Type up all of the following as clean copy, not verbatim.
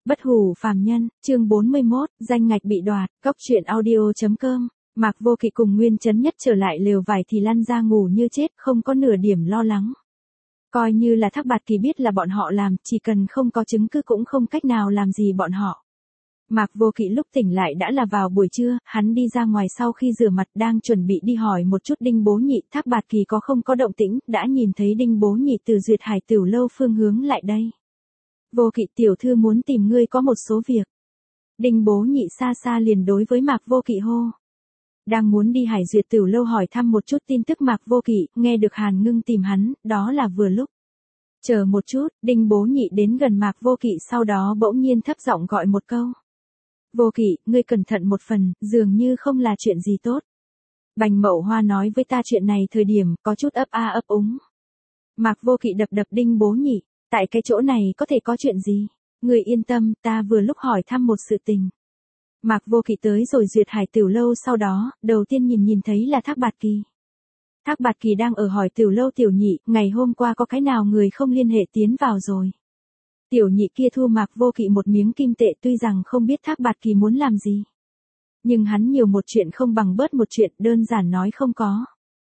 Bất hủ phàm nhân, chương 41, danh ngạch bị đoạt, cóc truyện audio.com. Mạc Vô Kỵ cùng Nguyên Chấn Nhất trở lại lều vải thì lăn ra ngủ như chết, không có nửa điểm lo lắng. Coi như là Thác Bạt Kỳ biết là bọn họ làm, chỉ cần không có chứng cứ cũng không cách nào làm gì bọn họ. Mạc Vô Kỵ lúc tỉnh lại đã là vào buổi trưa, hắn đi ra ngoài sau khi rửa mặt đang chuẩn bị đi hỏi một chút Đinh Bố Nhị Thác Bạt Kỳ có không có động tĩnh, đã nhìn thấy Đinh Bố Nhị từ Duyệt Hải Tửu lâu phương hướng lại đây. Vô Kỵ tiểu thư muốn tìm ngươi có một số việc. Đinh Bố Nhị xa xa liền đối với Mạc Vô Kỵ hô. Đang muốn đi Hải Duyệt Tửu lâu hỏi thăm một chút tin tức Mạc Vô Kỵ, nghe được Hàn Ngưng tìm hắn, đó là vừa lúc. Chờ một chút, Đinh Bố Nhị đến gần Mạc Vô Kỵ sau đó bỗng nhiên thấp giọng gọi một câu. Vô Kỵ, ngươi cẩn thận một phần, dường như không là chuyện gì tốt. Bành Mậu Hoa nói với ta chuyện này thời điểm, có chút ấp a ấp úng. Mạc Vô Kỵ đập đập Đinh Bố Nhị, tại cái chỗ này có thể có chuyện gì? Ngươi yên tâm, ta vừa lúc hỏi thăm một sự tình. Mạc Vô Kỵ tới rồi Duyệt Hải Tửu lâu sau đó, đầu tiên nhìn thấy là Thác Bạt Kỳ. Thác Bạt Kỳ đang ở hỏi Tửu lâu Tiểu Nhị, ngày hôm qua có cái nào người không liên hệ tiến vào rồi. Tiểu Nhị kia thua Mạc Vô Kỵ một miếng kim tệ, tuy rằng không biết Thác Bạt Kỳ muốn làm gì. Nhưng hắn nhiều một chuyện không bằng bớt một chuyện, đơn giản nói không có.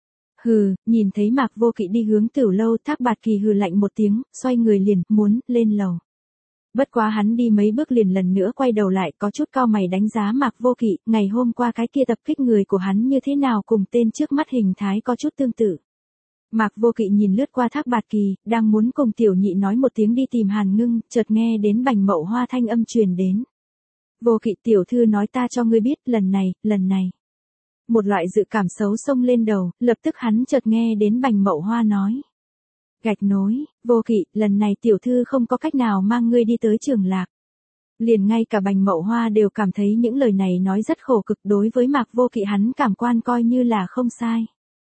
Hừ, nhìn thấy Mạc Vô Kỵ đi hướng Tửu lâu, Thác Bạt Kỳ hừ lạnh một tiếng, xoay người liền, muốn lên lầu. Bất quá hắn đi mấy bước liền lần nữa quay đầu lại, có chút cau mày đánh giá Mạc Vô Kỵ, ngày hôm qua cái kia tập kích người của hắn như thế nào cùng tên trước mắt hình thái có chút tương tự. Mạc Vô Kỵ nhìn lướt qua Thác Bạt Kỳ, đang muốn cùng Tiểu Nhị nói một tiếng đi tìm Hàn Ngưng, chợt nghe đến Bành Mậu Hoa thanh âm truyền đến. Vô Kỵ tiểu thư nói ta cho ngươi biết, lần này. Một loại dự cảm xấu xông lên đầu, lập tức hắn chợt nghe đến Bành Mậu Hoa nói. Gạch nối, Vô Kỵ, lần này tiểu thư không có cách nào mang ngươi đi tới Trường Lạc. Liền ngay cả Bành Mậu Hoa đều cảm thấy những lời này nói rất khổ cực, đối với Mạc Vô Kỵ hắn cảm quan coi như là không sai.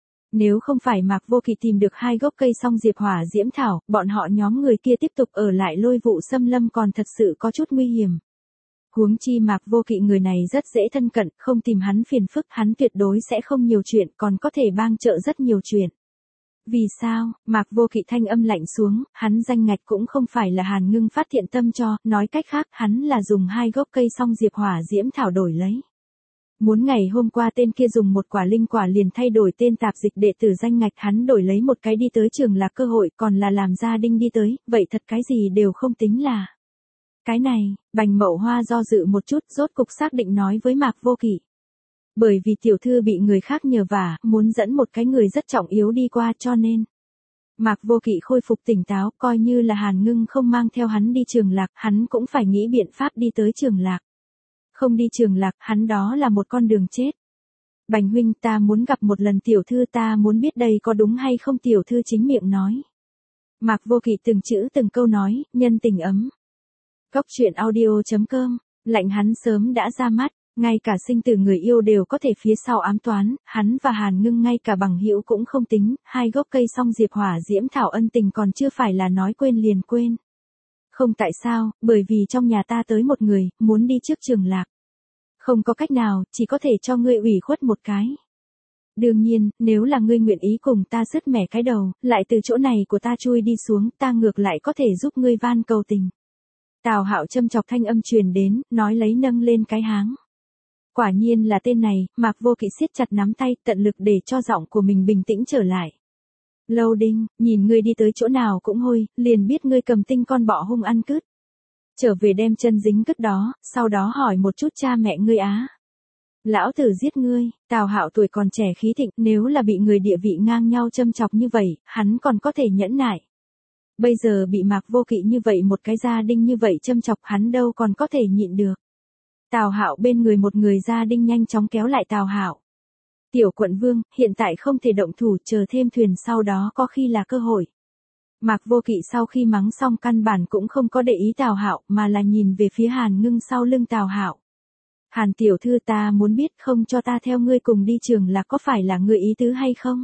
Nếu không phải Mạc Vô Kỵ tìm được 2 gốc cây song diệp hỏa diễm thảo, bọn họ nhóm người kia tiếp tục ở lại Lôi Vụ Xâm Lâm còn thật sự có chút nguy hiểm. Huống chi Mạc Vô Kỵ người này rất dễ thân cận, không tìm hắn phiền phức, hắn tuyệt đối sẽ không nhiều chuyện, còn có thể bang trợ rất nhiều chuyện. Vì sao? Mạc Vô Kỵ thanh âm lạnh xuống, hắn danh ngạch cũng không phải là Hàn Ngưng phát thiện tâm cho, nói cách khác, hắn là dùng 2 gốc cây song diệp hỏa diễm thảo đổi lấy. Muốn ngày hôm qua tên kia dùng một quả linh quả liền thay đổi tên tạp dịch đệ tử danh ngạch, hắn đổi lấy một cái đi tới Trường Lạc cơ hội, còn là làm gia đình đi tới, vậy thật cái gì đều không tính là. Cái này, Bành Mậu Hoa do dự một chút, rốt cục xác định nói với Mạc Vô Kỵ. Bởi vì tiểu thư bị người khác nhờ vả, muốn dẫn một cái người rất trọng yếu đi qua cho nên. Mạc Vô Kỵ khôi phục tỉnh táo, coi như là Hàn Ngưng không mang theo hắn đi Trường Lạc, hắn cũng phải nghĩ biện pháp đi tới Trường Lạc. Không đi Trường Lạc, hắn đó là một con đường chết. Bành huynh, ta muốn gặp một lần tiểu thư, ta muốn biết đây có đúng hay không, tiểu thư chính miệng nói. Mạc Vô Kỵ từng chữ từng câu nói, nhân tình ấm. Cóc truyện audio.com, lạnh hắn sớm đã ra mắt, ngay cả sinh tử người yêu đều có thể phía sau ám toán, hắn và Hàn Ngưng ngay cả bằng hữu cũng không tính, 2 gốc cây song diệp hỏa diễm thảo ân tình còn chưa phải là nói quên liền quên. Không tại sao, bởi vì trong nhà ta tới một người, muốn đi trước Trường Lạc. Không có cách nào, chỉ có thể cho ngươi ủy khuất một cái. Đương nhiên, nếu là ngươi nguyện ý cùng ta sứt mẻ cái đầu, lại từ chỗ này của ta chui đi xuống, ta ngược lại có thể giúp ngươi van cầu tình. Tào Hạo châm chọc thanh âm truyền đến, nói lấy nâng lên cái háng. Quả nhiên là tên này, Mạc Vô Kỵ siết chặt nắm tay, tận lực để cho giọng của mình bình tĩnh trở lại. Lâu Đinh, nhìn ngươi đi tới chỗ nào cũng hôi, liền biết ngươi cầm tinh con bọ hung ăn cứt. Trở về đem chân dính cứt đó, sau đó hỏi một chút cha mẹ ngươi á. Lão tử giết ngươi. Tào Hạo tuổi còn trẻ khí thịnh, nếu là bị người địa vị ngang nhau châm chọc như vậy, hắn còn có thể nhẫn nại. Bây giờ bị Mạc Vô Kỵ như vậy một cái gia đình như vậy châm chọc, hắn đâu còn có thể nhịn được. Tào Hạo bên người một người gia đình nhanh chóng kéo lại Tào Hạo. Tiểu quận vương, hiện tại không thể động thủ, chờ thêm thuyền sau đó có khi là cơ hội. Mạc Vô Kỵ sau khi mắng xong căn bản cũng không có để ý Tào Hạo, mà là nhìn về phía Hàn Ngưng sau lưng Tào Hạo. Hàn tiểu thư, ta muốn biết không cho ta theo ngươi cùng đi Trường Lạc có phải là ngươi ý tứ hay không?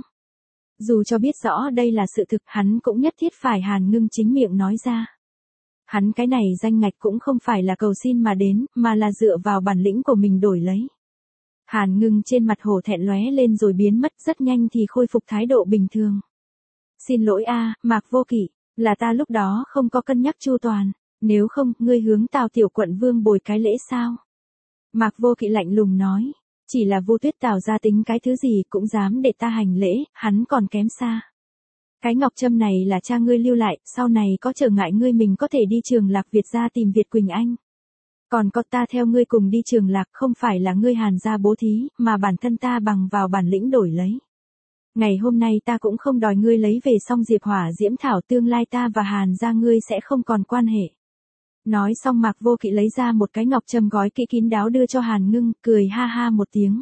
Dù cho biết rõ đây là sự thực, hắn cũng nhất thiết phải Hàn Ngưng chính miệng nói ra. Hắn cái này danh ngạch cũng không phải là cầu xin mà đến, mà là dựa vào bản lĩnh của mình đổi lấy. Hàn Ngưng trên mặt hổ thẹn lóe lên rồi biến mất, rất nhanh thì khôi phục thái độ bình thường. Xin lỗi a, Mạc Vô Kỵ, là ta lúc đó không có cân nhắc chu toàn. Nếu không, ngươi hướng Tào tiểu quận vương bồi cái lễ sao? Mạc Vô Kỵ lạnh lùng nói. Chỉ là Vu Tuyết Tào gia tính cái thứ gì cũng dám để ta hành lễ, hắn còn kém xa. Cái ngọc trâm này là cha ngươi lưu lại, sau này có trở ngại ngươi mình có thể đi Trường Lạc Việt gia tìm Việt Quỳnh Anh. Còn có ta theo ngươi cùng đi Trường Lạc không phải là ngươi Hàn gia bố thí, mà bản thân ta bằng vào bản lĩnh đổi lấy. Ngày hôm nay ta cũng không đòi ngươi lấy về xong Diệp Hỏa Diễm Thảo, tương lai ta và Hàn gia ngươi sẽ không còn quan hệ. Nói xong Mạc Vô Kỵ lấy ra một cái ngọc trâm gói kỹ kín đáo đưa cho Hàn Ngưng, cười ha ha một tiếng.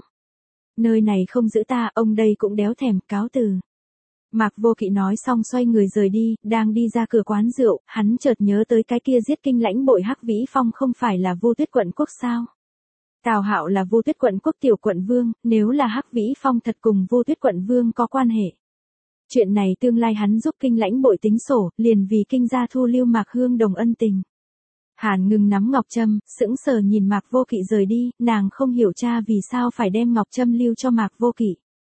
Nơi này không giữ ta, ông đây cũng đéo thèm, cáo từ. Mạc Vô Kỵ nói xong xoay người rời đi, đang đi ra cửa quán rượu, hắn chợt nhớ tới cái kia giết kinh lãnh bội Hắc Vĩ Phong không phải là Vu Tuyết quận quốc sao? Tào Hạo là Vu Tuyết quận quốc tiểu quận vương, nếu là Hắc Vĩ Phong thật cùng Vu Tuyết quận vương có quan hệ. Chuyện này tương lai hắn giúp kinh lãnh bội tính sổ, liền vì kinh gia thu lưu Mạc Hương đồng ân tình. Hàn Ngưng nắm ngọc trâm, sững sờ nhìn Mạc Vô Kỵ rời đi, nàng không hiểu cha vì sao phải đem ngọc trâm lưu cho Mạc Vô Kỵ.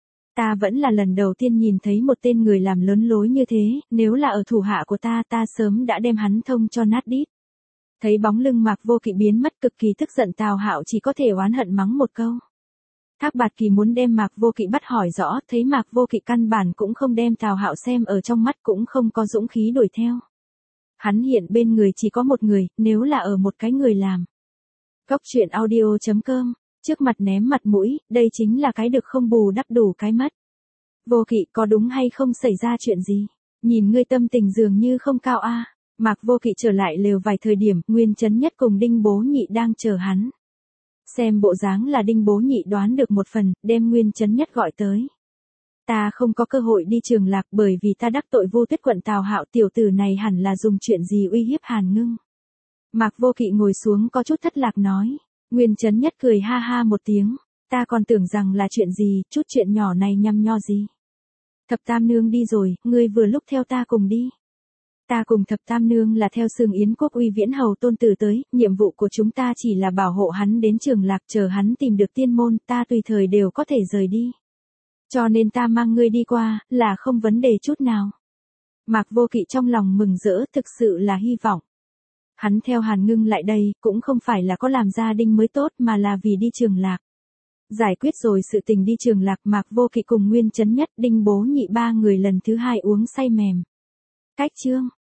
Ta vẫn là lần đầu tiên nhìn thấy một tên người làm lớn lối như thế, nếu là ở thủ hạ của ta sớm đã đem hắn thông cho nát đít. Thấy bóng lưng Mạc Vô Kỵ biến mất, cực kỳ tức giận Tào Hạo chỉ có thể oán hận mắng một câu. Thác Bạt Kỳ muốn đem Mạc Vô Kỵ bắt hỏi rõ, thấy Mạc Vô Kỵ căn bản cũng không đem Tào Hạo xem ở trong mắt, cũng không có dũng khí đuổi theo. Hắn hiện bên người chỉ có một người, nếu là ở một cái người làm. Góc truyện audio.com, trước mặt ném mặt mũi, đây chính là cái được không bù đắp đủ cái mất. Vô Kỵ, có đúng hay không xảy ra chuyện gì? Nhìn ngươi tâm tình dường như không cao a. Mạc Vô Kỵ trở lại lều vài thời điểm, Nguyên Chấn Nhất cùng Đinh Bố Nhị đang chờ hắn. Xem bộ dáng là Đinh Bố Nhị đoán được một phần, đem Nguyên Chấn Nhất gọi tới. Ta không có cơ hội đi Trường Lạc bởi vì ta đắc tội Vu Tuyết quận Tào Hạo, tiểu tử này hẳn là dùng chuyện gì uy hiếp Hàn Ngưng. Mạc Vô Kỵ ngồi xuống có chút thất lạc nói. Nguyên Chấn Nhất cười ha ha một tiếng. Ta còn tưởng rằng là chuyện gì, chút chuyện nhỏ này nhăm nho gì. Thập Tam Nương đi rồi, ngươi vừa lúc theo ta cùng đi. Ta cùng Thập Tam Nương là theo Sương Yến Quốc uy viễn hầu tôn tử tới, nhiệm vụ của chúng ta chỉ là bảo hộ hắn đến Trường Lạc, chờ hắn tìm được tiên môn, ta tùy thời đều có thể rời đi. Cho nên ta mang ngươi đi qua, là không vấn đề chút nào. Mạc Vô Kỵ trong lòng mừng rỡ, thực sự là hy vọng. Hắn theo Hàn Ngưng lại đây, cũng không phải là có làm gia đình mới tốt mà là vì đi Trường Lạc. Giải quyết rồi sự tình đi Trường Lạc, Mạc Vô Kỵ cùng Nguyên Chấn Nhất, Đinh Bố Nhị ba người lần thứ hai uống say mềm. Cách chương.